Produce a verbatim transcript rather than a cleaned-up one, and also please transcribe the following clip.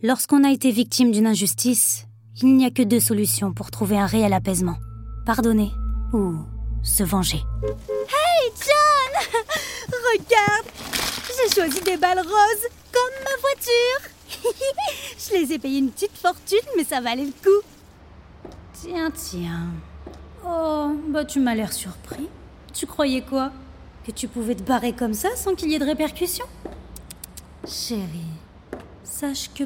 Lorsqu'on a été victime d'une injustice, il n'y a que deux solutions pour trouver un réel apaisement. Pardonner ou se venger. Hey John! Regarde! J'ai choisi des balles roses, comme ma voiture. Je les ai payées une petite fortune, mais ça valait le coup. Tiens, tiens. Oh, bah tu m'as l'air surpris. Tu croyais quoi? Que tu pouvais te barrer comme ça sans qu'il y ait de répercussions? Chérie, sache que